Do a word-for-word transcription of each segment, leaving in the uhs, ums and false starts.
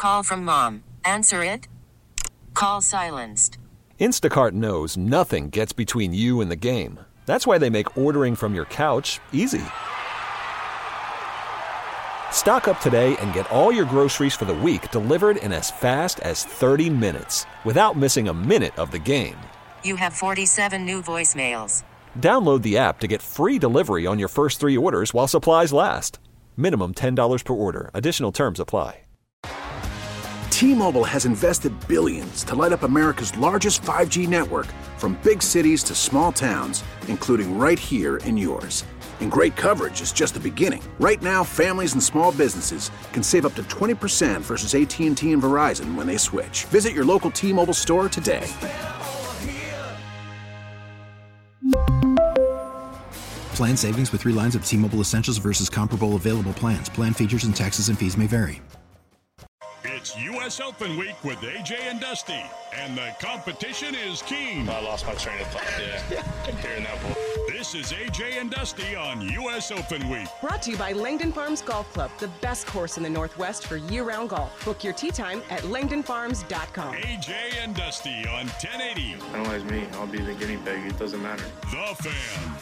Call from mom. Answer it. Call silenced. Instacart knows nothing gets between you and the game. That's why they make ordering from your couch easy. Stock up today and get all your groceries for the week delivered in as fast as thirty minutes without missing a minute of the game. You have forty-seven new voicemails. Download the app to get free delivery on your first three orders while supplies last. Minimum ten dollars per order. Additional terms apply. T-Mobile has invested billions to light up America's largest five G network, from big cities to small towns, including right here in yours. And great coverage is just the beginning. Right now, families and small businesses can save up to twenty percent versus A T and T and Verizon when they switch. Visit your local T-Mobile store today. Plan savings with three lines of T-Mobile Essentials versus comparable available plans. Plan features and taxes and fees may vary. It's U S Open week with A J and Dusty, and the competition is keen. I lost my train of thought there. Hearing that ball. This is A J and Dusty on U S Open week. Brought to you by Langdon Farms Golf Club, the best course in the Northwest for year-round golf. Book your tee time at langdon farms dot com. A J and Dusty on ten eighty. Analyze me. I'll be the guinea pig. It doesn't matter. The Fan.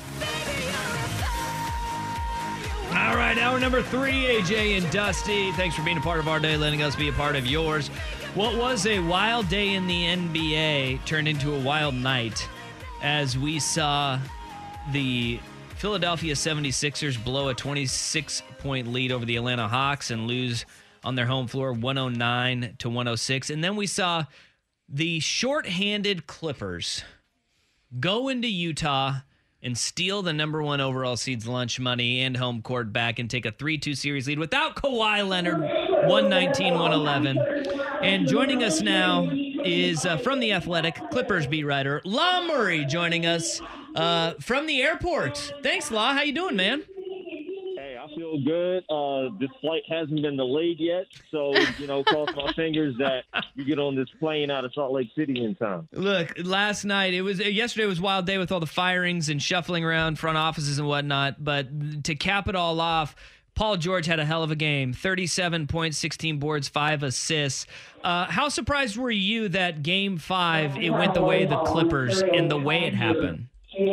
All right, hour number three, A J and Dusty. Thanks for being a part of our day, letting us be a part of yours. What was a wild day in the N B A turned into a wild night as we saw the Philadelphia seventy-sixers blow a twenty-six point lead over the Atlanta Hawks and lose on their home floor one oh nine to one oh six. And then we saw the shorthanded Clippers go into Utah and steal the number one overall seed's lunch money and home court back and take a three two series lead without Kawhi Leonard, one nineteen one eleven. And joining us now is uh, from The Athletic, Clippers beat writer, Law Murray, joining us uh, from the airport. Thanks, Law. How you doing, man? Hey, I feel good. Uh, this flight hasn't been delayed yet, so, you know, cross my fingers that you get on this plane out of Salt Lake City in time. Look, last night, it was yesterday was a wild day with all the firings and shuffling around front offices and whatnot, but to cap it all off, Paul George had a hell of a game, thirty-seven points, sixteen boards, five assists. Uh, how surprised were you that game five, it went the way of the Clippers and the way it happened?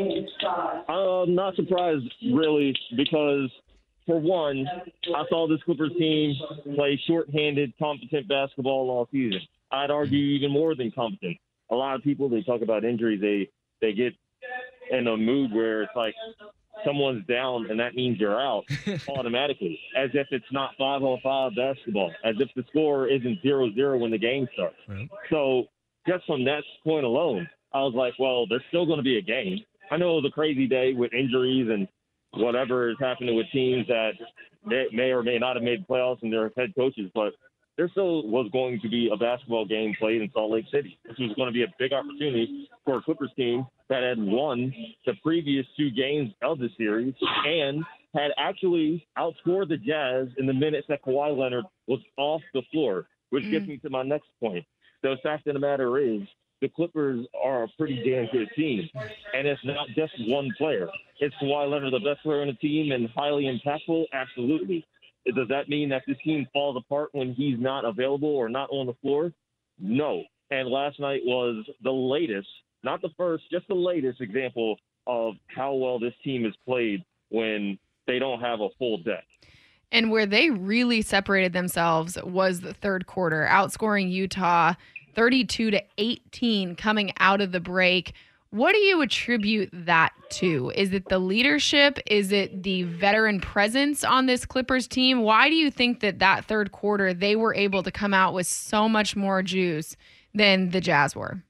I'm not surprised, really, because, for one, I saw this Clippers team play shorthanded, competent basketball all season. I'd argue even more than competent. A lot of people, they talk about injuries, they, they get in a mood where it's like someone's down and that means you're out automatically, as if it's not five-on-five basketball, as if the score isn't zero zero when the game starts. Right. So just from that point alone, I was like, well, there's still going to be a game. I know it was a crazy day with injuries and whatever is happening with teams that may, may or may not have made playoffs and their head coaches, but there still was going to be a basketball game played in Salt Lake City. This was going to be a big opportunity for a Clippers team that had won the previous two games of the series and had actually outscored the Jazz in the minutes that Kawhi Leonard was off the floor, which mm. gets me to my next point. The fact of the matter is, the Clippers are a pretty damn good team, and it's not just one player. Is Kawhi Leonard the best player on the team and highly impactful? Absolutely. Does that mean that this team falls apart when he's not available or not on the floor? No. And last night was the latest, not the first, just the latest example of how well this team is played when they don't have a full deck. And where they really separated themselves was the third quarter, outscoring Utah thirty-two to eighteen coming out of the break. What do you attribute that to? Is it the leadership? Is it the veteran presence on this Clippers team? Why do you think that that third quarter they were able to come out with so much more juice than the Jazz were?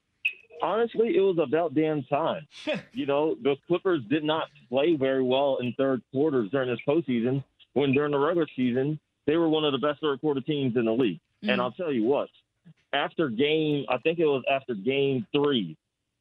Honestly, it was about damn time. You know, the Clippers did not play very well in third quarters during this postseason, when during the regular season, they were one of the best third quarter teams in the league. Mm-hmm. And I'll tell you what, after game, I think it was after game three,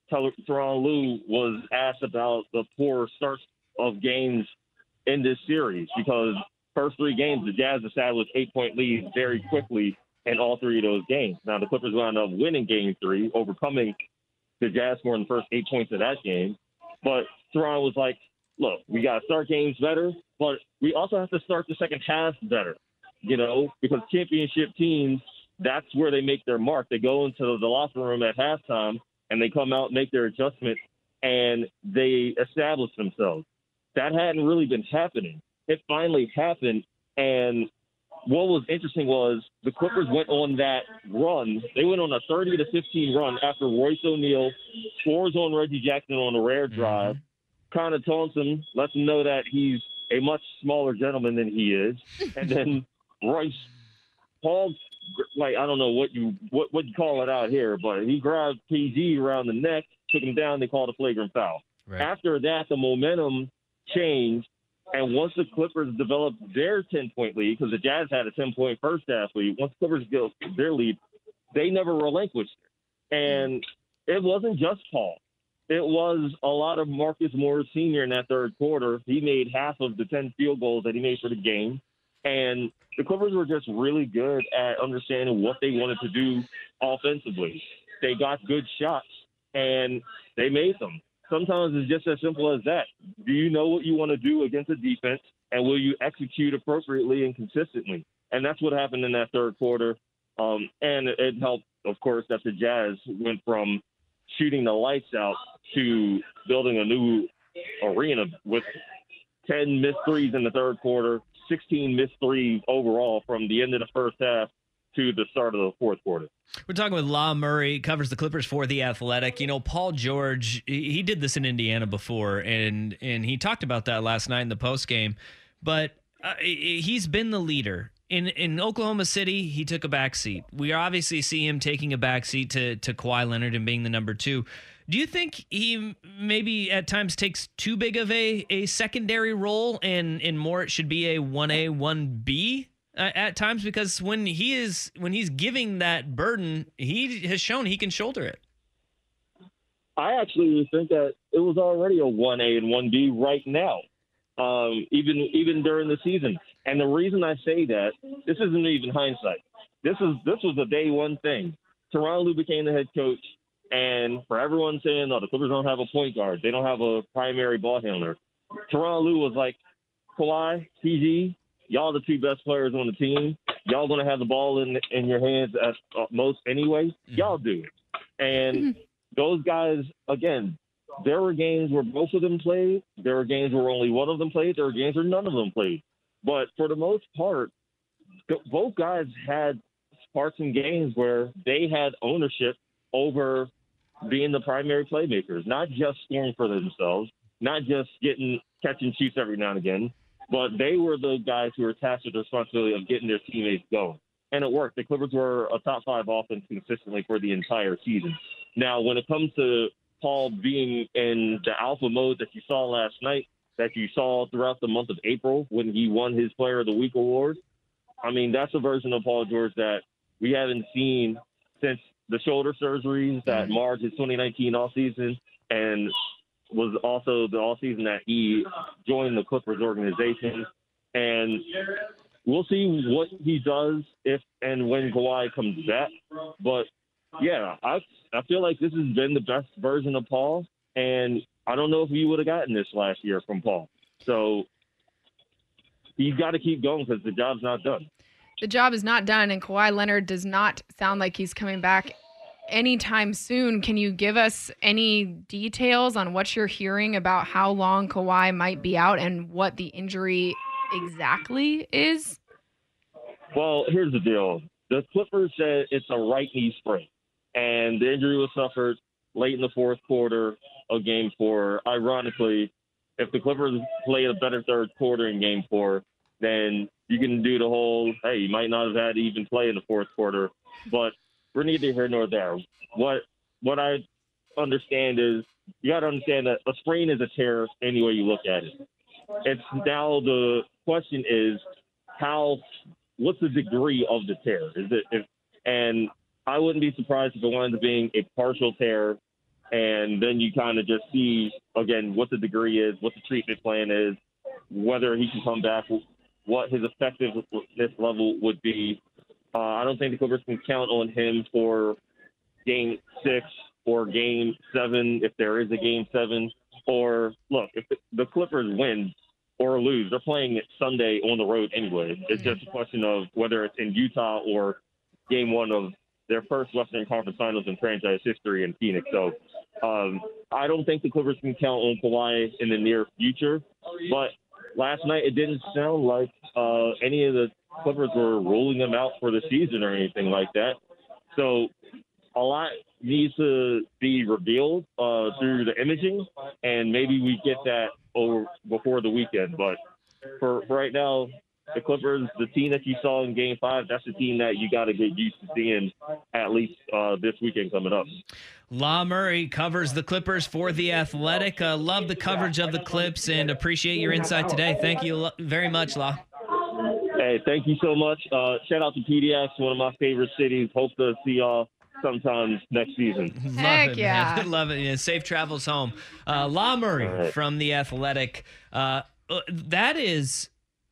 Tyronn Lue was asked about the poor starts of games in this series, because first three games, the Jazz established eight-point leads very quickly in all three of those games. Now, the Clippers wound up winning game three, overcoming the Jazz more in the first eight points of that game. But Tyronn was like, look, we got to start games better, but we also have to start the second half better, you know, because championship teams that's where they make their mark. They go into the locker room at halftime, and they come out, make their adjustments, and they establish themselves. That hadn't really been happening. It finally happened, and what was interesting was the Clippers went on that run. They went on a thirty to fifteen run after Royce O'Neal scores on Reggie Jackson on a rare drive. Mm-hmm. Kind of taunts him, lets him know that he's a much smaller gentleman than he is. And then Royce, Paul, like, I don't know what you what, what you call it out here, but he grabbed P G around the neck, took him down, they called a flagrant foul. Right. After that, the momentum changed. And once the Clippers developed their ten-point lead, because the Jazz had a ten-point first-half lead, once the Clippers built their lead, they never relinquished it. And it wasn't just Paul. It was a lot of Marcus Morris Senior in that third quarter. He made half of the ten field goals that he made for the game. And the Clippers were just really good at understanding what they wanted to do offensively. They got good shots, and they made them. Sometimes it's just as simple as that. Do you know what you want to do against a defense, and will you execute appropriately and consistently? And that's what happened in that third quarter. Um, and it helped, of course, that the Jazz went from shooting the lights out to building a new arena with ten missed threes in the third quarter, sixteen missed threes overall from the end of the first half to the start of the fourth quarter. We're talking with La Murray, covers the Clippers for The Athletic. You know, Paul George, he did this in Indiana before, and and he talked about that last night in the postgame. But uh, he's been the leader. In in Oklahoma City, he took a backseat. We obviously see him taking a backseat to, to Kawhi Leonard and being the number two. Do you think he maybe at times takes too big of a, a secondary role, and, and more it should be a one A, one B? Uh, at times, because when he is when he's giving that burden, he has shown he can shoulder it. I actually think that it was already a one A and one B right now, um, even even during the season. And the reason I say that, this isn't even hindsight. This is this was a day one thing. Tyronn Lue became the head coach, and for everyone saying, "No, the Clippers don't have a point guard, they don't have a primary ball handler," Tyronn Lue was like, "Kawhi, P G, y'all the two best players on the team. Y'all going to have the ball in in your hands at uh, most anyway. Y'all do it." And those guys, again, there were games where both of them played. There were games where only one of them played. There were games where none of them played. But for the most part, both guys had parts in games where they had ownership over being the primary playmakers, not just scoring for themselves, not just getting catch and shoots every now and again, but they were the guys who were tasked with the responsibility of getting their teammates going. And it worked. The Clippers were a top five offense consistently for the entire season. Now, when it comes to Paul being in the alpha mode that you saw last night, that you saw throughout the month of April when he won his Player of the Week award, I mean, that's a version of Paul George that we haven't seen since the shoulder surgeries that marred his twenty nineteen offseason, and was also the offseason that he joined the Clippers organization. And we'll see what he does if and when Kawhi comes back. But, yeah, I I feel like this has been the best version of Paul, and I don't know if we would have gotten this last year from Paul. So he's got to keep going because the job's not done. The job is not done, and Kawhi Leonard does not sound like he's coming back anytime soon. Can you give us any details on what you're hearing about how long Kawhi might be out and what the injury exactly is? Well, here's the deal. The Clippers said it's a right knee sprain, and the injury was suffered late in the fourth quarter of game four. Ironically, if the Clippers play a better third quarter in game four, then you can do the whole, hey, you might not have had to even play in the fourth quarter. But we're neither here nor there. What what I understand is you got to understand that a sprain is a tear any way you look at it. It's now the question is how what's the degree of the tear? Is it if, and I wouldn't be surprised if it winds up being a partial tear, and then you kind of just see again what the degree is, what the treatment plan is, whether he can come back, what his effectiveness level would be. Uh, I don't think the Clippers can count on him for game six or game seven, if there is a game seven. Or, look, if the Clippers win or lose, they're playing it Sunday on the road anyway. It's just a question of whether it's in Utah or game one of their first Western Conference Finals in franchise history in Phoenix. So um, I don't think the Clippers can count on Kawhi in the near future. But last night it didn't sound like uh, any of the Clippers were ruling him out for the season or anything like that. So a lot needs to be revealed uh, through the imaging, and maybe we get that over before the weekend. But for, for right now, the Clippers, the team that you saw in Game Five, that's the team that you got to get used to seeing at least uh, this weekend coming up. La Murray covers the Clippers for The Athletic. Uh, love the coverage of the Clips and appreciate your insight today. Thank you lo- very much, La. Hey, thank you so much. Uh, shout out to P D X, one of my favorite cities. Hope to see y'all sometime next season. Love Heck it, yeah. man. Love it. Yeah, safe travels home. Uh, La Murray right. from The Athletic. Uh, that is,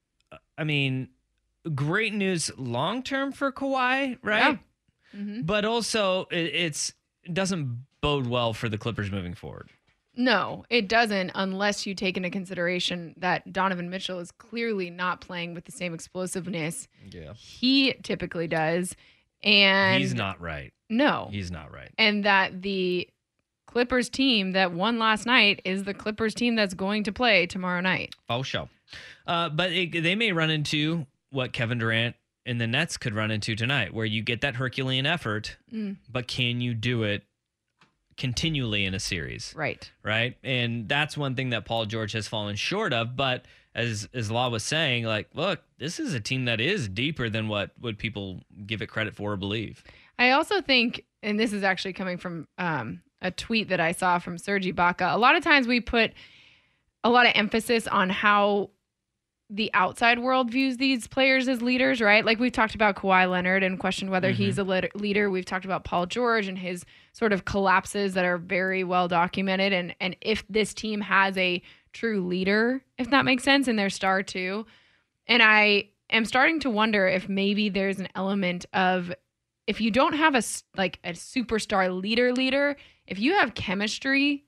I mean, great news long-term for Kawhi, right? Yeah. Mm-hmm. But also, it, it's it doesn't bode well for the Clippers moving forward. No, it doesn't unless you take into consideration that Donovan Mitchell is clearly not playing with the same explosiveness Yeah. he typically does. And He's not right. No. He's not right. And that the Clippers team that won last night is the Clippers team that's going to play tomorrow night. Oh, show. Uh, but it, they may run into what Kevin Durant and the Nets could run into tonight, where you get that Herculean effort, Mm. but can you do it continually in a series? Right. Right. And that's one thing that Paul George has fallen short of. But as as Law was saying, like, look, this is a team that is deeper than what, what people give it credit for or believe. I also think, and this is actually coming from um, a tweet that I saw from Serge Ibaka, a lot of times we put a lot of emphasis on how the outside world views these players as leaders, right? Like we've talked about Kawhi Leonard and questioned whether Mm-hmm. he's a lit- leader. We've talked about Paul George and his sort of collapses that are very well documented. And, and if this team has a true leader, if that makes sense, in their star too. And I am starting to wonder if maybe there's an element of, if you don't have a s- like a superstar leader leader, if you have chemistry,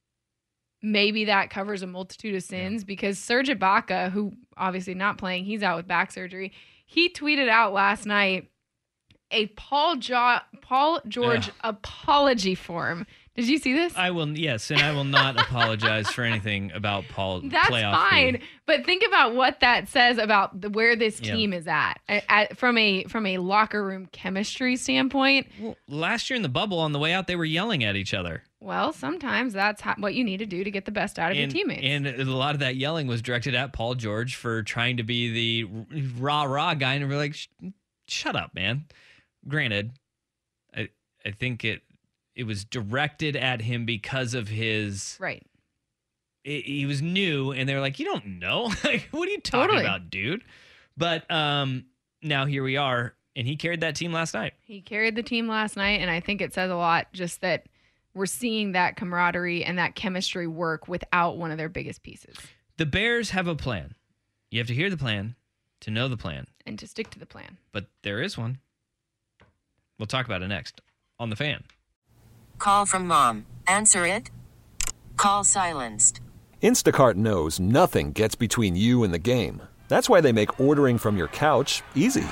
maybe that covers a multitude of sins. Yeah. Because Serge Ibaka, who obviously not playing, he's out with back surgery. He tweeted out last night a Paul jo- Paul George Ugh. apology form. Did you see this? I will, yes, and I will not apologize for anything about Paul. That's playoff fine, food. but think about what that says about the, where this Yeah. team is at, at, at from a from a locker room chemistry standpoint. Well, last year in the bubble, on the way out, they were yelling at each other. Well, sometimes that's how, what you need to do to get the best out of and, your teammates. And a lot of that yelling was directed at Paul George for trying to be the rah rah guy, and we're like, shut up, man. Granted, I I think it it was directed at him because of his right. It, he was new, and they were like, you don't know, like, what are you talking Totally. about, dude? But um, now here we are, and he carried that team last night. He carried the team last night, and I think it says a lot just that we're seeing that camaraderie and that chemistry work without one of their biggest pieces. The Bears have a plan. You have to hear the plan to know the plan. And to stick to the plan. But there is one. We'll talk about it next on The Fan. Call from mom. Answer it. Call silenced. Instacart knows nothing gets between you and the game. That's why they make ordering from your couch easy.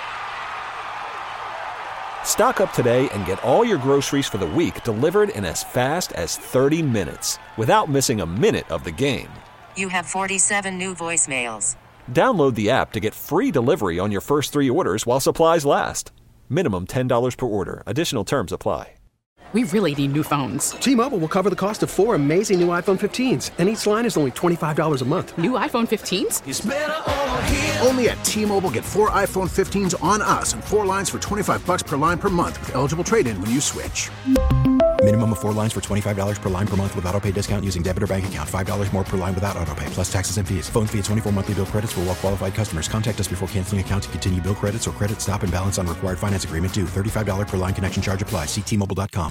Stock up today and get all your groceries for the week delivered in as fast as thirty minutes without missing a minute of the game. You have forty-seven new voicemails. Download the app to get free delivery on your first three orders while supplies last. Minimum ten dollars per order. Additional terms apply. We really need new phones. T-Mobile will cover the cost of four amazing new iPhone fifteens, and each line is only twenty-five dollars a month. New iPhone fifteens? It's better over here. Only at T-Mobile, get four iPhone fifteens on us and four lines for twenty-five dollars per line per month with eligible trade-in when you switch. Minimum of four lines for twenty-five dollars per line per month with autopay discount using debit or bank account. five dollars more per line without autopay, plus taxes and fees. Phone fee at twenty-four monthly bill credits for well-qualified customers. Contact us before canceling account to continue bill credits or credit stop and balance on required finance agreement due. thirty-five dollars per line connection charge applies. See T Mobile dot com.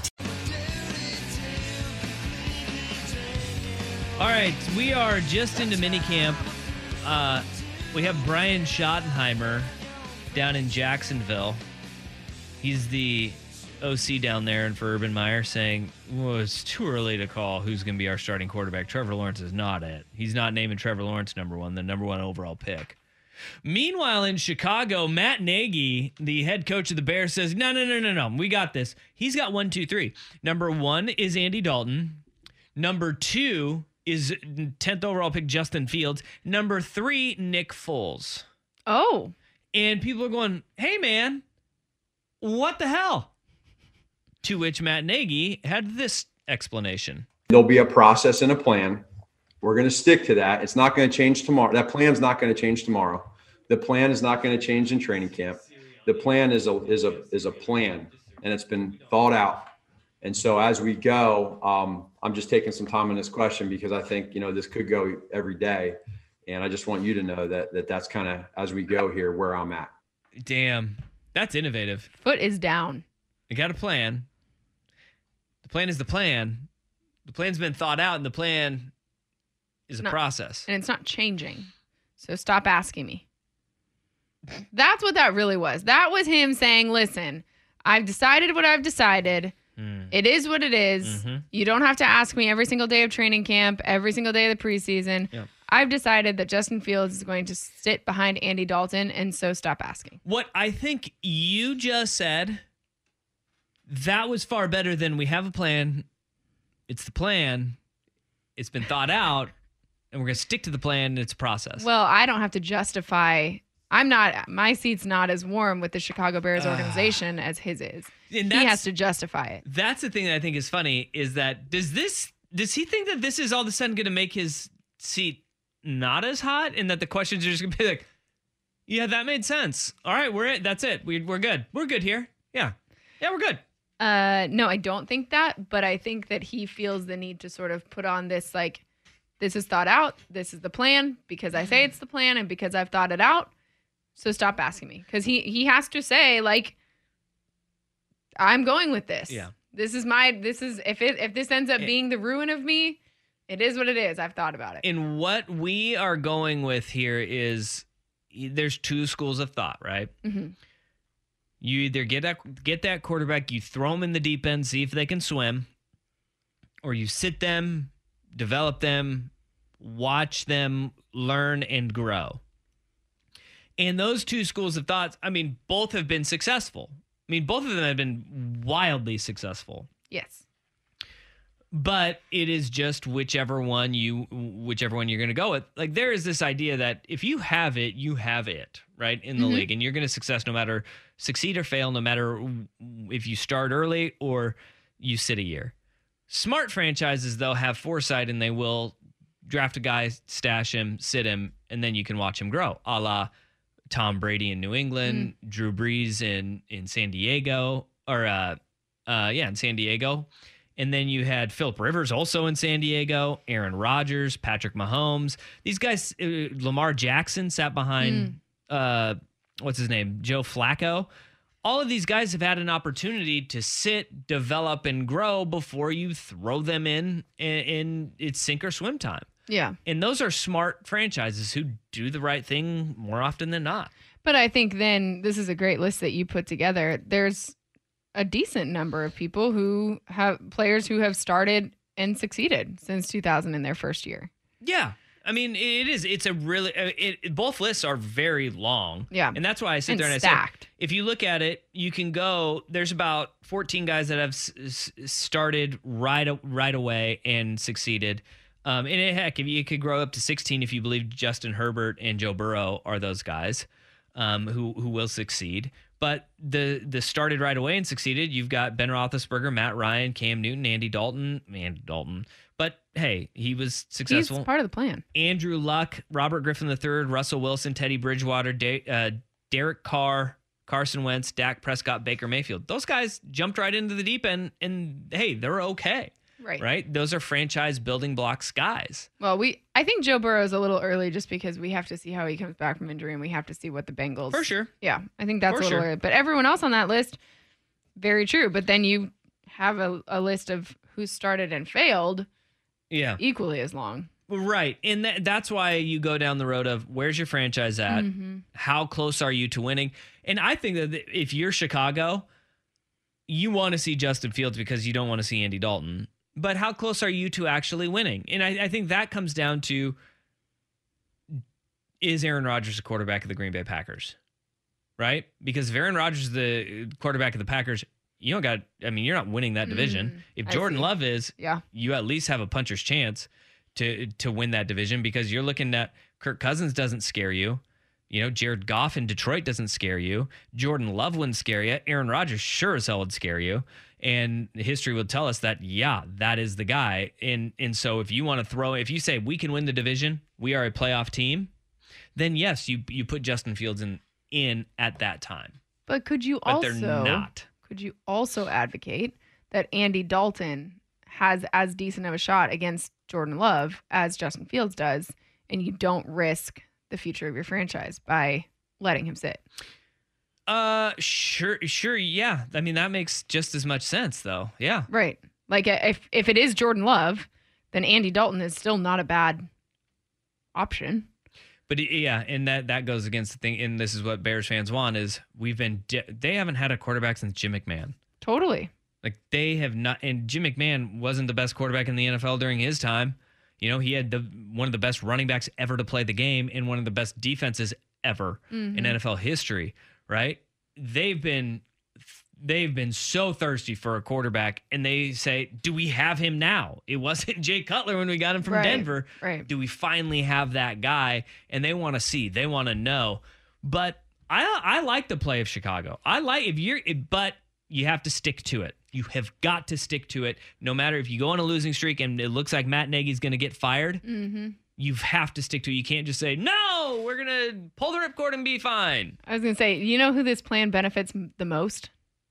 All right, we are just into minicamp. Uh, we have Brian Schottenheimer down in Jacksonville. He's the O C down there and for Urban Meyer saying, well, it's too early to call who's going to be our starting quarterback. Trevor Lawrence is not it. He's not naming Trevor Lawrence number one, the number one overall pick. Meanwhile, in Chicago, Matt Nagy, the head coach of the Bears, says, no, no, no, no, no, we got this. He's got one, two, three. Number one is Andy Dalton. Number two is tenth overall pick Justin Fields. Number three, Nick Foles. Oh. And people are going, hey, man, what the hell? To which Matt Nagy had this explanation. There'll be a process and a plan. We're going to stick to that. It's not going to change tomorrow. That plan's not going to change tomorrow. The plan is not going to change in training camp. The plan is a is a is a plan, and it's been thought out. And so as we go, um, I'm just taking some time on this question because I think, you know, this could go every day. And I just want you to know that, that that's kind of, as we go here, where I'm at. Damn, that's innovative. Foot is down. You got a plan. The plan is the plan. The plan's been thought out, and the plan is a Not- process. And it's not changing. So stop asking me. That's what that really was. That was him saying, listen, I've decided what I've decided. Mm. It is what it is. Mm-hmm. You don't have to ask me every single day of training camp, every single day of the preseason. Yep. I've decided that Justin Fields is going to sit behind Andy Dalton, and so stop asking. What I think you just said, that was far better than we have a plan. It's the plan. It's been thought out, and we're going to stick to the plan, and it's a process. Well, I don't have to justify. I'm not, my seat's not as warm with the Chicago Bears organization as his is. And He has to justify it. That's the thing that I think is funny is that does this, does he think that this is all of a sudden going to make his seat not as hot, and that the questions are just going to be like, yeah, that made sense. All right, we're it. That's it. We, we're good. We're good here. Yeah. Yeah, we're good. Uh, no, I don't think that, but I think that he feels the need to sort of put on this, like, this is thought out. This is the plan because I say it's the plan and because I've thought it out. So stop asking me, because he, he has to say, like, I'm going with this. Yeah. This is my, this is, if it, if this ends up Yeah. being the ruin of me, it is what it is. I've thought about it. And what we are going with here is there's two schools of thought, right? Mm-hmm. You either get that, get that quarterback, you throw them in the deep end, see if they can swim, or you sit them, develop them, watch them learn and grow. And those two schools of thoughts, I mean, both have been successful. I mean, both of them have been wildly successful. Yes. But it is just whichever one you, whichever one you're going to go with. Like, there is this idea that if you have it, you have it, right, in the Mhm. league, and you're going to success no matter succeed or fail, no matter if you start early or you sit a year. Smart franchises, though, have foresight, and they will draft a guy, stash him, sit him, and then you can watch him grow, a la Tom Brady in New England, mm. Drew Brees in, in San Diego, or uh, uh, yeah, in San Diego. And then you had Phillip Rivers also in San Diego, Aaron Rodgers, Patrick Mahomes. These guys, uh, Lamar Jackson sat behind, mm. uh, what's his name, Joe Flacco. All of these guys have had an opportunity to sit, develop, and grow before you throw them in, and, and it's sink or swim time. Yeah. And those are smart franchises who do the right thing more often than not. But I think then this is a great list that you put together. There's a decent number of people who have players who have started and succeeded since two thousand in their first year. Yeah. I mean, it is. It's a really, it, it, both lists are very long. Yeah. And that's why I sit and there and stacked. I say, if you look at it, you can go, there's about fourteen guys that have s- s- started right, right away and succeeded. Um, and it, heck, if you could grow up to sixteen if you believe Justin Herbert and Joe Burrow are those guys um, who who will succeed. But the the started right away and succeeded, you've got Ben Roethlisberger, Matt Ryan, Cam Newton, Andy Dalton, Andy Dalton. But hey, he was successful. He's part of the plan. Andrew Luck, Robert Griffin the third, Russell Wilson, Teddy Bridgewater, De- uh, Derek Carr, Carson Wentz, Dak Prescott, Baker Mayfield. Those guys jumped right into the deep end, and hey, they're okay. Right. Right? Those are franchise building blocks guys. Well, we I think Joe Burrow is a little early just because we have to see how he comes back from injury, and we have to see what the Bengals. For sure. Yeah, I think that's For a little sure. early. But everyone else on that list, very true. But then you have a, a list of who started and failed Yeah. equally as long. Right. And that, that's why you go down the road of where's your franchise at? Mm-hmm. How close are you to winning? And I think that if you're Chicago, you want to see Justin Fields because you don't want to see Andy Dalton. But how close are you to actually winning? And I, I think that comes down to, is Aaron Rodgers the quarterback of the Green Bay Packers? Right? Because if Aaron Rodgers is the quarterback of the Packers, you don't got, I mean, you're not winning that division. Mm, if I Jordan see. Love is, Yeah. you at least have a puncher's chance to to win that division because you're looking at Kirk Cousins doesn't scare you. You know, Jared Goff in Detroit doesn't scare you. Jordan Love wouldn't scare you. Aaron Rodgers sure as hell would scare you. And history will tell us that, yeah, that is the guy. And, and so if you want to throw, if you say we can win the division, we are a playoff team, then yes, you you put Justin Fields in, in at that time. But could you But also they're not. Could you also advocate that Andy Dalton has as decent of a shot against Jordan Love as Justin Fields does, and you don't risk the future of your franchise by letting him sit? Uh, sure, sure, yeah. I mean, that makes just as much sense, though. Yeah. Right. Like if if it is Jordan Love, then Andy Dalton is still not a bad option. But yeah, and that that goes against the thing, and this is what Bears fans want, is we've been, de- they haven't had a quarterback since Jim McMahon. Totally. Like they have not, and Jim McMahon wasn't the best quarterback in the N F L during his time. You know, he had the one of the best running backs ever to play the game and one of the best defenses ever Mhm. in N F L history, right? They've been they've been so thirsty for a quarterback, and they say, do we have him now? It wasn't Jay Cutler when we got him from Right, Denver. right. Do we finally have that guy? And they want to see, they want to know. But I I like the play of Chicago. I like if you're, but you have to stick to it. You have got to stick to it. No matter if you go on a losing streak and it looks like Matt Nagy's going to get fired, Mm-hmm. you have to stick to it. You can't just say, no, we're going to pull the ripcord and be fine. I was going to say, you know who this plan benefits m- the most?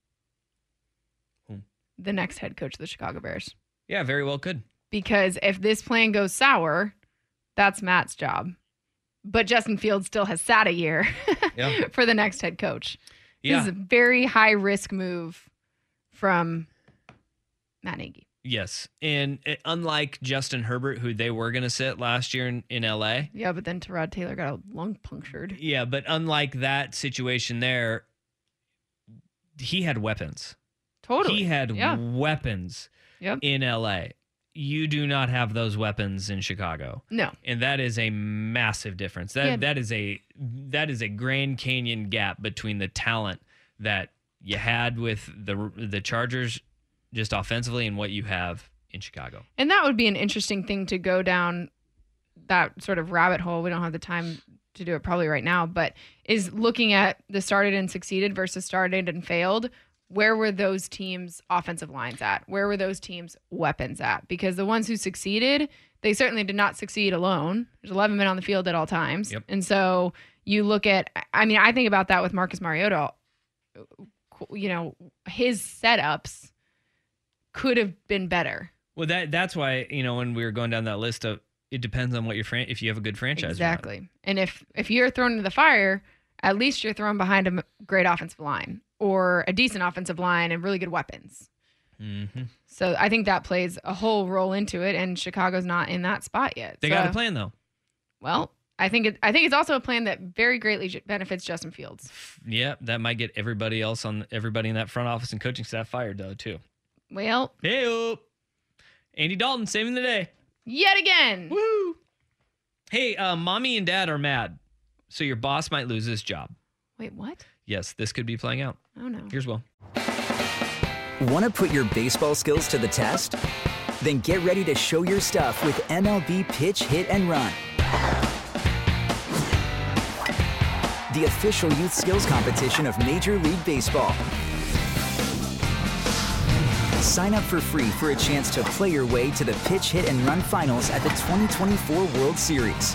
Who? The next head coach of the Chicago Bears. Yeah, very well could. Because if this plan goes sour, that's Matt's job. But Justin Fields still has sat a year Yeah. for the next head coach. Yeah. This is a very high risk move from Matt Nagy. Yes. And uh, unlike Justin Herbert, who they were going to sit last year in, in L A. Yeah, but then Tyrod Taylor got a lung punctured. Yeah, but unlike that situation there, he had weapons. Totally. He had Yeah. weapons Yep. in L A. You do not have those weapons in Chicago. No. And that is a massive difference. That Yeah. that is a that is a Grand Canyon gap between the talent that you had with the the Chargers just offensively and what you have in Chicago. And that would be an interesting thing to go down that sort of rabbit hole. We don't have the time to do it probably right now, but is looking at the started and succeeded versus started and failed. Where were those teams' offensive lines at? Where were those teams' weapons at? Because the ones who succeeded, they certainly did not succeed alone. There's eleven men on the field at all times. Yep. And so you look at, I mean, I think about that with Marcus Mariota. You know, his setups could have been better. Well, that that's why, you know, when we were going down that list of, it depends on what your fran- if you have a good franchise. or not. Exactly. And if if you're thrown into the fire, at least you're thrown behind a m- great offensive line or a decent offensive line and really good weapons. Mm-hmm. So I think that plays a whole role into it, and Chicago's not in that spot yet. They So, got a plan though. Well, I think it, I think it's also a plan that very greatly j- benefits Justin Fields. Yeah, that might get everybody else on everybody in that front office and coaching staff fired though too. Well, Hey, Andy Dalton saving the day. yet again. Woo! Hey, uh, mommy and dad are mad, so your boss might lose his job. Wait, what? Yes, this could be playing out. Oh no. Here's Will. Want to put your baseball skills to the test? Then get ready to show your stuff with M L B Pitch Hit and Run, the official youth skills competition of Major League Baseball. Sign up for free for a chance to play your way to the Pitch Hit and Run finals at the twenty twenty-four World Series.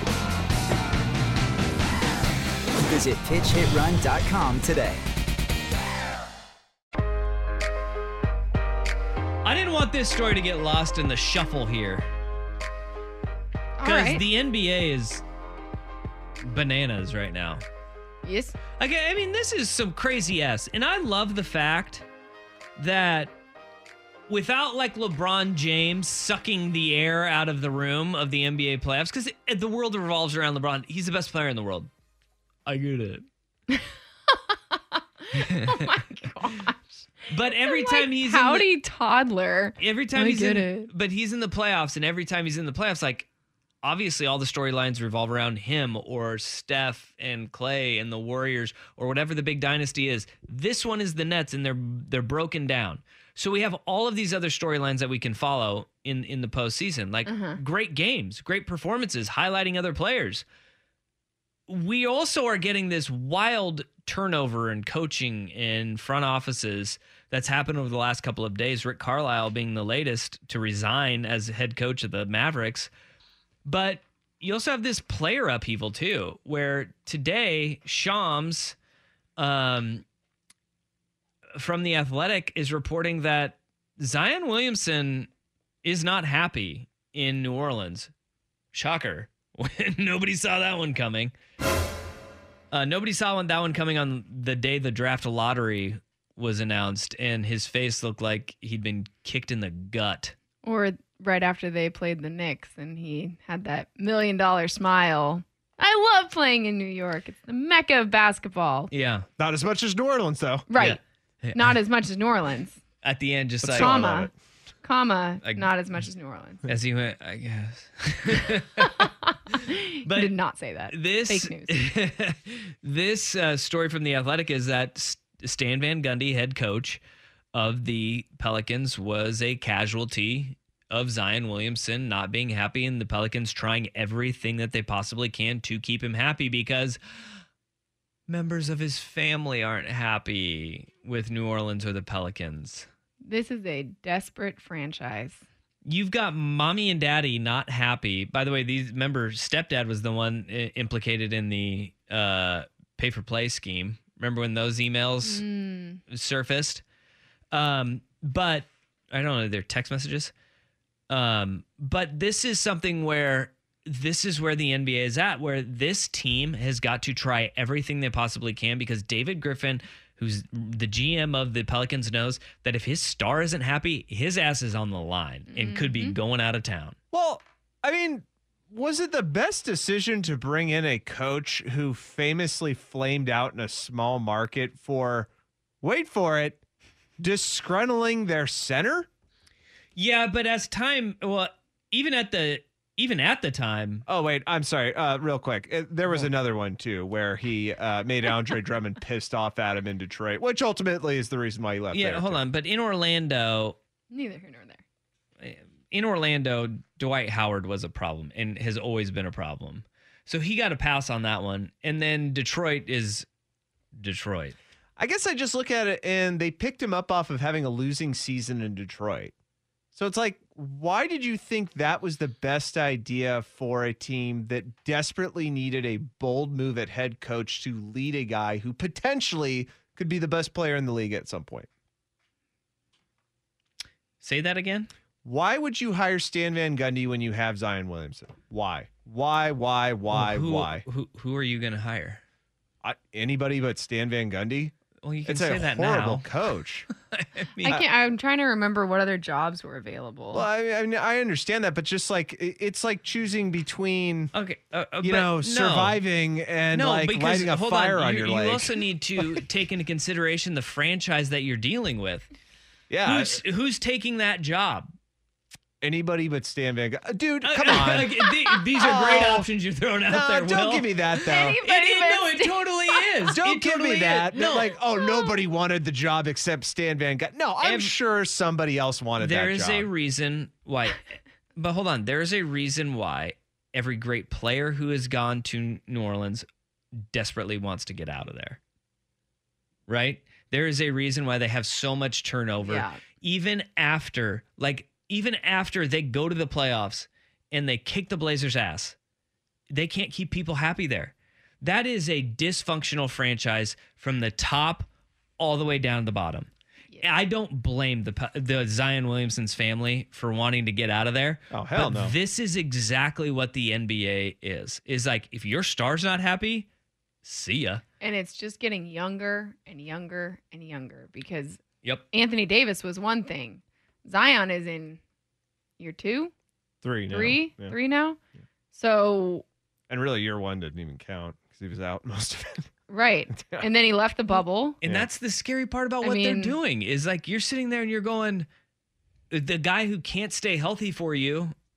Visit pitch hit run dot com today. I didn't want this story to get lost in the shuffle here. All Because right. the N B A is bananas right now. Yes. Like, I mean, this is some crazy ass. And I love the fact that without like LeBron James sucking the air out of the room of the N B A playoffs, because the world revolves around LeBron. He's the best player in the world. I get it. Oh my gosh. But every I'm time like, he's howdy in the, toddler. every time I he's get in, it. but he's in the playoffs, and every time he's in the playoffs, like obviously all the storylines revolve around him or Steph and Clay and the Warriors or whatever the big dynasty is. This one is the Nets, and they're they're broken down. So we have all of these other storylines that we can follow in, in the postseason, like Uh-huh. great games, great performances, highlighting other players. We also are getting this wild turnover in coaching in front offices that's happened over the last couple of days. Rick Carlisle being the latest to resign as head coach of the Mavericks. But you also have this player upheaval too, where today Shams um, from The Athletic is reporting that Zion Williamson is not happy in New Orleans. Shocker. Nobody saw that one coming. Uh, nobody saw one, that one coming on the day the draft lottery was announced, and his face looked like he'd been kicked in the gut. Or right after they played the Knicks and he had that million dollar smile. I love playing in New York. It's the mecca of basketball. Yeah. Not as much as New Orleans, though. Right. Yeah. Not as much as New Orleans. At the end, just But like... comma, comma, Like- not as much as New Orleans. As he went, I guess. But did not say that. This, Fake news. this uh, story from The Athletic is that S- Stan Van Gundy, head coach of the Pelicans, was a casualty of Zion Williamson not being happy, and the Pelicans trying everything that they possibly can to keep him happy because members of his family aren't happy with New Orleans or the Pelicans. This is a desperate franchise. You've got mommy and daddy not happy. By the way, these remember stepdad was the one i- implicated in the uh, pay for play scheme. Remember when those emails Mm. surfaced? Um, but I don't know, they're text messages. Um, but this is something where this is where the N B A is at, where this team has got to try everything they possibly can because David Griffin, who's the G M of the Pelicans, knows that if his star isn't happy, his ass is on the line and could be going out of town. Well, I mean, was it the best decision to bring in a coach who famously flamed out in a small market for, wait for it, disgruntling their center? Yeah, but as time, well, even at the even at the time. Oh wait, I'm sorry. Uh, real quick, Uh, there was another one too where he uh, made Andre Drummond pissed off at him in Detroit, which ultimately is the reason why he left. Yeah, there, hold too. on, but in Orlando, Neither here nor there. in Orlando, Dwight Howard was a problem and has always been a problem. So he got a pass on that one. And then Detroit is Detroit. I guess I just look at it and they picked him up off of having a losing season in Detroit. So it's like, why did you think that was the best idea for a team that desperately needed a bold move at head coach to lead a guy who potentially could be the best player in the league at some point? Say that again? Why would you hire Stan Van Gundy when you have Zion Williamson? Why? Why, why, why, who, why? Who, who are you going to hire? I, anybody but Stan Van Gundy? Well, you can it's say a that horrible now. coach. I mean, I can't. I'm trying to remember what other jobs were available. Well, I, I mean, I understand that, but just like it- it's like choosing between, okay, uh, uh, you but know, no. surviving and no, like because, lighting a hold fire on, on you, your you leg. also need to take into consideration the franchise that you're dealing with. Yeah, Who's, who's taking that job? anybody but Stan Van Gundy. Dude, Uh, come uh, on. uh, th- These are great Oh. options you're throwing out No, there, don't Will. give me that though. It, it, no, it totally is. Don't It give totally me is. that. No, Like, oh, nobody wanted the job except Stan Van Gundy. No, I'm Ev- sure somebody else wanted there that is job. a reason why. But hold on, there is a reason why every great player who has gone to New Orleans desperately wants to get out of there. Right? There is a reason why they have so much turnover, Yeah. even after, like, even after they go to the playoffs and they kick the Blazers' ass. They can't keep people happy there. That is a dysfunctional franchise from the top all the way down to the bottom. I don't blame the the Zion Williamson's family for wanting to get out of there. Oh, hell but no. This is exactly what the N B A is. Is like, if your star's not happy, see ya. And it's just getting younger and younger and younger because Yep. Anthony Davis was one thing. Zion is in year two, Three now. three, Yeah. three now. So, And really, year one didn't even count because he was out most of it. right. And then he left the bubble. And that's the scary part about I what they're mean- doing is like, you're sitting there and you're going, the guy who can't stay healthy for you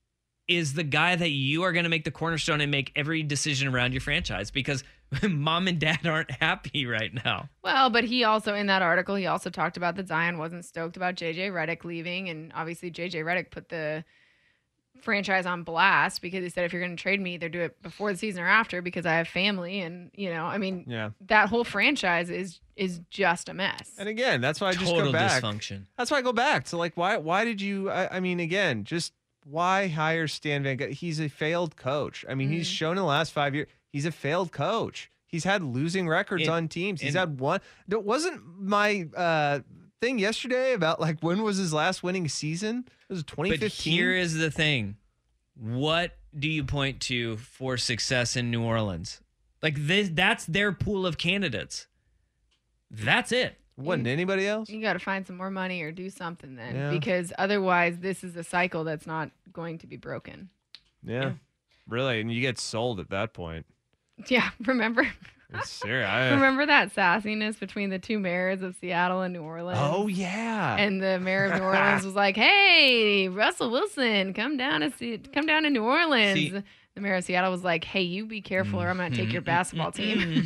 is the guy that you are going to make the cornerstone and make every decision around your franchise because mom and dad aren't happy right now. Well, but he also, in that article, he also talked about that Zion wasn't stoked about J J Redick leaving. And obviously J J Redick put the franchise on blast because he said, if you're going to trade me, either do it before the season or after because I have family. And, you know, I mean, yeah. that whole franchise is is just a mess. And again, that's why I just Total go back. dysfunction. That's why I go back to like, why why did you, I, I mean, again, just why hire Stan Van Gundy? He's a failed coach. I mean, mm. he's shown in the last five years, he's a failed coach. He's had losing records and, on teams. He's and, had one. There wasn't my uh, thing yesterday about like when was his last winning season? It was twenty fifteen. But here is the thing. What do you point to for success in New Orleans? Like this, that's their pool of candidates. That's it. Wasn't anybody else? You got to find some more money or do something then, Yeah. because otherwise this is a cycle that's not going to be broken. Yeah, Yeah. really. And you get sold at that point. Yeah, remember? It's serious. I- Remember that sassiness between the two mayors of Seattle and New Orleans? Oh, yeah. And the mayor of New Orleans was like, "Hey, Russell Wilson, come down to see, come down to New Orleans." See- the mayor of Seattle was like, "Hey, you be careful, or I'm going to take your basketball team."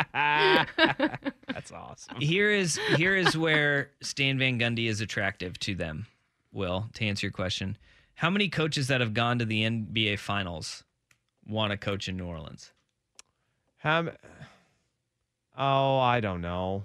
That's awesome. Here is here is where Stan Van Gundy is attractive to them. Will, to answer your question, how many coaches that have gone to the N B A Finals want to coach in New Orleans? How? Oh, I don't know.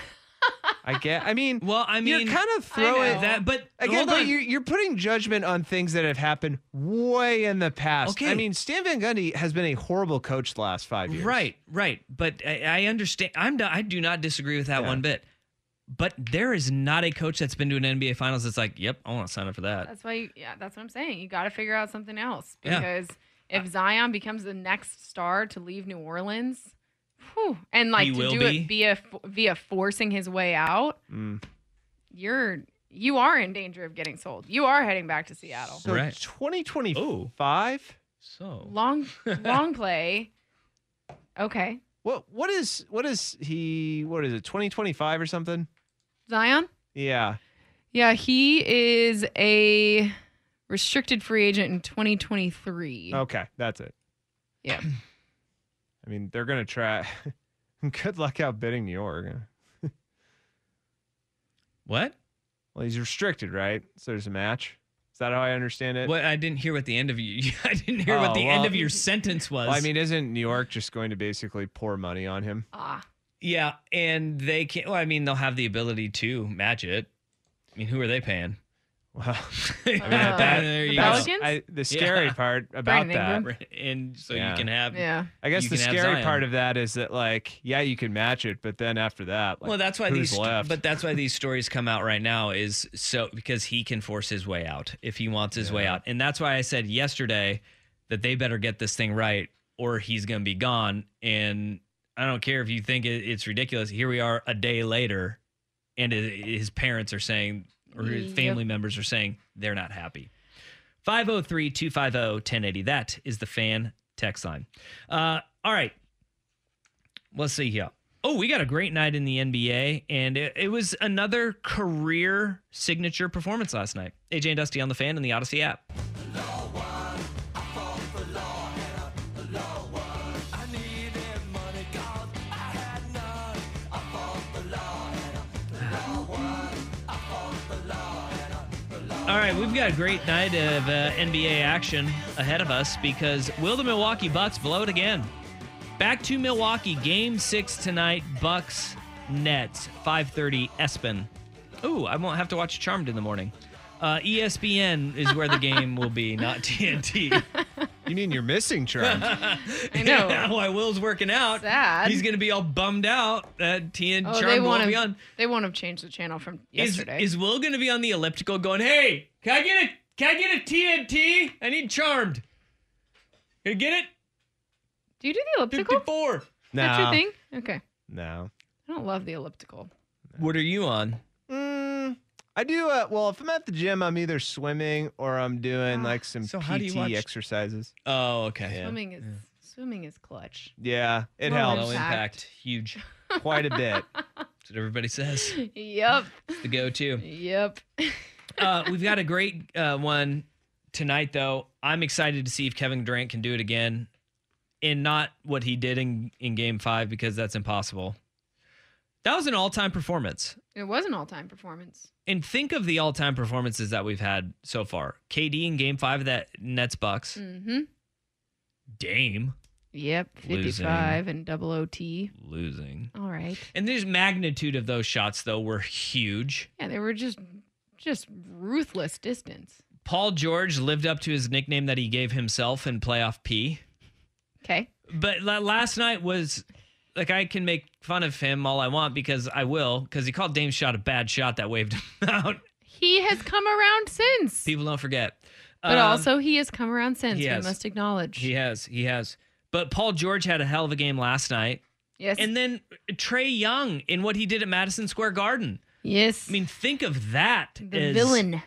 I get. I mean, well, I mean, you're kind of throwing that, but again, hold but on. you're you're putting judgment on things that have happened way in the past. Okay. I mean, Stan Van Gundy has been a horrible coach the last five years. Right, right. But I, I understand. I'm not, I do not disagree with that Yeah. one bit. But there is not a coach that's been to an N B A Finals that's like, yep, I want to sign up for that. That's why, you, yeah, that's what I'm saying. You got to figure out something else Yeah. because if Zion becomes the next star to leave New Orleans, whew, and like He to will do be. it via via forcing his way out, Mm. you're you are in danger of getting sold. You are heading back to Seattle. So Right. twenty twenty-five. So Long long play. Okay, What what is what is he? What is it? twenty twenty-five or something? Zion. Yeah. Yeah, he is a restricted free agent in twenty twenty-three. Okay, that's it. Yeah. I mean, they're gonna try. Good luck outbidding New York. what? Well, he's restricted, right? So there's a match. Is that how I understand it? What? I didn't hear what the end of you. I didn't hear what Oh, the well- end of your sentence was. Well, I mean, isn't New York just going to basically pour money on him? Ah. yeah, and they can't. Well, I mean, they'll have the ability to match it. I mean, who are they paying? Well, I mean, Uh, that- there you that's- Pelicans? I, the scary Yeah. part about Brandon that. Ingram. and so Yeah. you can have. Yeah. I guess you the can have scary Zion. part of that is that, like, yeah, you can match it, but then after that, like, Well, that's why who's these. left? But that's why these stories come out right now is so because he can force his way out if he wants his way Yeah. out, and that's why I said yesterday that they better get this thing right or he's gonna be gone. And I don't care if you think it, it's ridiculous. Here we are a day later, and it, his parents are saying, or his Yep. family members are saying they're not happy. five oh three, two five oh, one oh eight oh. That is the fan text line. Uh, all right. Let's see here. Oh, we got a great night in the N B A, and it, it was another career signature performance last night. A J and Dusty on the Fan and the Odyssey app. All right, we've got a great night of uh, N B A action ahead of us because will the Milwaukee Bucks blow it again? Back to Milwaukee, game six tonight, Bucks Nets, five thirty ESPN. Ooh, I won't have to watch Charmed in the morning. Uh, E S P N is where the game will be, not T N T. You mean you're missing Charmed? I know. Yeah, while Will's working out, Sad. he's going to be all bummed out that T N T Oh, they Charmed won't won't have, be on. they won't have changed the channel from Is, yesterday. is Will going to be on the elliptical going, hey, can I get a, can I get a T N T? I need Charmed. Can I get it? Do you do the elliptical? fifty-four. Is that No. your thing? Okay. No. I don't love the elliptical. What are you on? Mm, I do. Uh, well, if I'm at the gym, I'm either swimming or I'm doing like some So P how do you watch- T exercises. Oh, okay. Yeah. Swimming is swimming is clutch. Yeah, it Low helps Low impact. impact. Huge. quite a bit. That's what everybody says. Yep. It's the go-to. Yep. Uh, we've got a great uh, one tonight, though, I'm excited to see if Kevin Durant can do it again, and not what he did in, in game five, because that's impossible. That was an all-time performance. It was an all-time performance. And think of the all-time performances that we've had so far. K D in game five of that Nets-Bucks. Mm-hmm. Dame. Yep, fifty-five and double O T. Losing. All right. And the magnitude of those shots, though, were huge. Yeah, they were just just ruthless distance. Paul George lived up to his nickname that he gave himself in Playoff P. Okay. But last night was, like, I can make fun of him all I want, because I will, because he called Dame's shot a bad shot that waved him out. He has come around since. People don't forget. But Um, also, he has come around since. he We has. must acknowledge. He has. He has. But Paul George had a hell of a game last night. Yes. And then Trae Young in what he did at Madison Square Garden. Yes. I mean, think of that. The as- villain.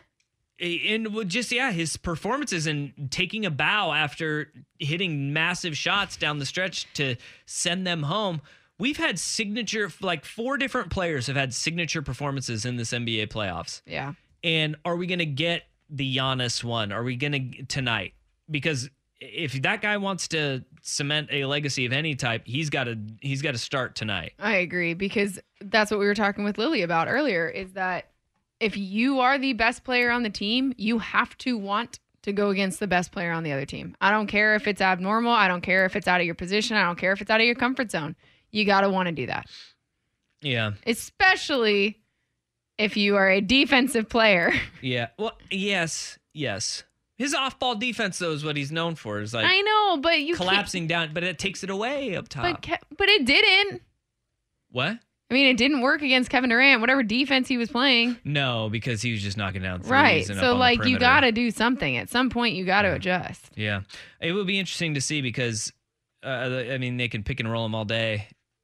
And with just, yeah, his performances and taking a bow after hitting massive shots down the stretch to send them home. We've had signature, like four different players have had signature performances in this N B A playoffs. Yeah. And are we going to get the Giannis one? Are we going to tonight? Because if that guy wants to cement a legacy of any type, he's got to he's got to start tonight. I agree, because that's what we were talking with Lily about earlier, is that if you are the best player on the team, you have to want to go against the best player on the other team. I don't care if it's abnormal. I don't care if it's out of your position. I don't care if it's out of your comfort zone. You got to want to do that. Yeah. Especially if you are a defensive player. Yeah. Well, yes, yes. His off-ball defense, though, is what he's known for. Is like I know, but you collapsing down, but it takes it away up top. But Ke- but it didn't. What? I mean, it didn't work against Kevin Durant, whatever defense he was playing. No, because he was just knocking down threes. Right. And up So, on like, the you perimeter. got to do something. At some point, you got to adjust. Yeah. It will be interesting to see, because, uh, I mean, they can pick and roll him all day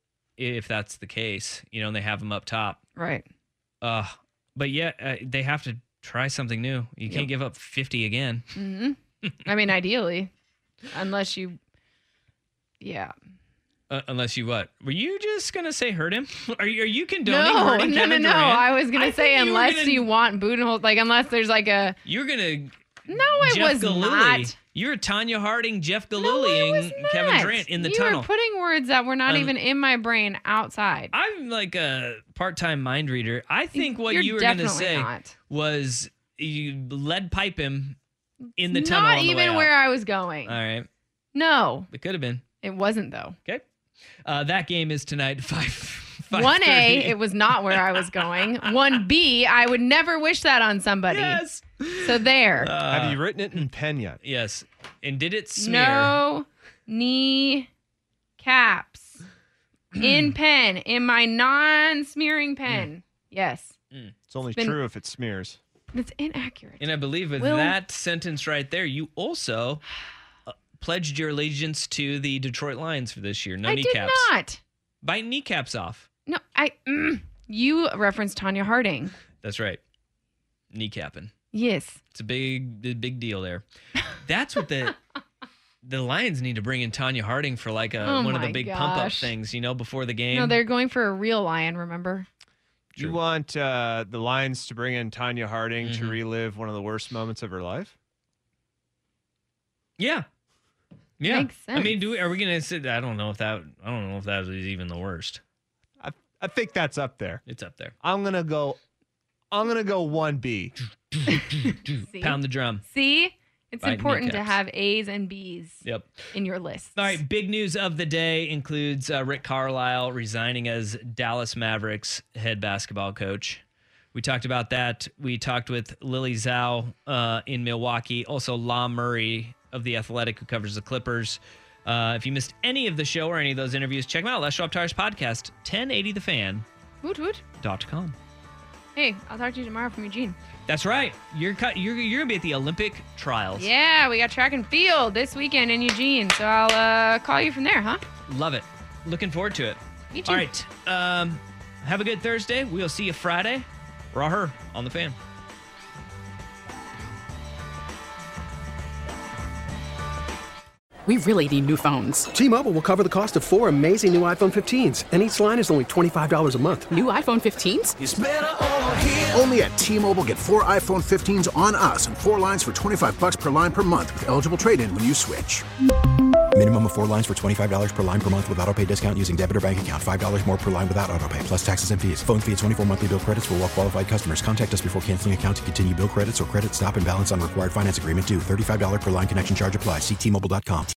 if that's the case, you know, and they have him up top. Right. Uh, but yeah, uh, they have to try something new. You can't Yep. give up fifty again. hmm I mean, ideally, unless you, yeah. Uh, unless you what? Were you just going to say hurt him? Are you, are you condoning No, hurting no, no, Kevin no. Durant? I was gonna I say think you were unless gonna- you want Budenholzer, like unless there's like a You're going to no, it Jeff was Gillooly. not. You're Tanya Harding, Jeff Gilloolying Kevin Not. Durant in the you tunnel. were putting words that were not Um, even in my brain outside. I'm like a part-time mind reader. I think what You're you were going to definitely say not. was you lead pipe him in the tunnel. Not on the even way out. where I was going. All right. No, It could have been. it wasn't though. Okay. Uh, that game is tonight, five. One A, it was not where I was going. One B, I would never wish that on somebody. Yes. So there. Have you written it in pen yet? Yes. And did it smear? No knee caps in pen, in my non-smearing pen. Yes. It's only been- true if it smears. That's inaccurate. And I believe with Will- that sentence right there, you also uh, pledged your allegiance to the Detroit Lions for this year. No I kneecaps. did not. Bite kneecaps off. No, I. Mm, you referenced Tanya Harding. That's right. Kneecapping. Yes. It's a big, big big deal there. That's what the the Lions need to bring in Tanya Harding for, like a Oh one of the my big pump up gosh. things, you know, before the game. No, they're going for a real lion, remember? You want uh, the Lions to bring in Tanya Harding Mm-hmm. to relive one of the worst moments of her life? Yeah. Yeah. Makes I mean, sense. do we, are we going to sit? I don't know if that. I don't know if that is even the worst. I I think that's up there. It's up there. I'm gonna go. I'm gonna go one B. See? Pound the drum. See? It's Bite important to kneecaps. have A's and B's Yep. in your list. All right. Big news of the day includes uh, Rick Carlisle resigning as Dallas Mavericks head basketball coach. We talked about that. We talked with Lily Zhao uh, in Milwaukee. Also, La Murray of The Athletic, who covers the Clippers. Uh, if you missed any of the show or any of those interviews, check them out. Let's Show Up Tires podcast, ten eighty the fan Woot woot. dot com. Hey, I'll talk to you tomorrow from Eugene. That's right. You're cut. You're you're gonna be at the Olympic trials. Yeah, we got track and field this weekend in Eugene, so I'll uh, call you from there, huh? Love it. Looking forward to it. Me too. All right. Um, have a good Thursday. We'll see you Friday. Raw her on the fan. We really need new phones. T-Mobile will cover the cost of four amazing new iPhone fifteens, and each line is only twenty-five dollars a month. New iPhone fifteens? It's better over here. Only at T-Mobile, get four iPhone fifteens on us and four lines for twenty-five bucks per line per month with eligible trade-in when you switch. Minimum of four lines for twenty-five dollars per line per month with autopay discount using debit or bank account. five dollars more per line without autopay, plus taxes and fees. Phone fee at twenty-four monthly bill credits for well-qualified customers. Contact us before canceling account to continue bill credits or credit stop and balance on required finance agreement due. thirty-five dollars per line connection charge applies. See T Mobile dot com.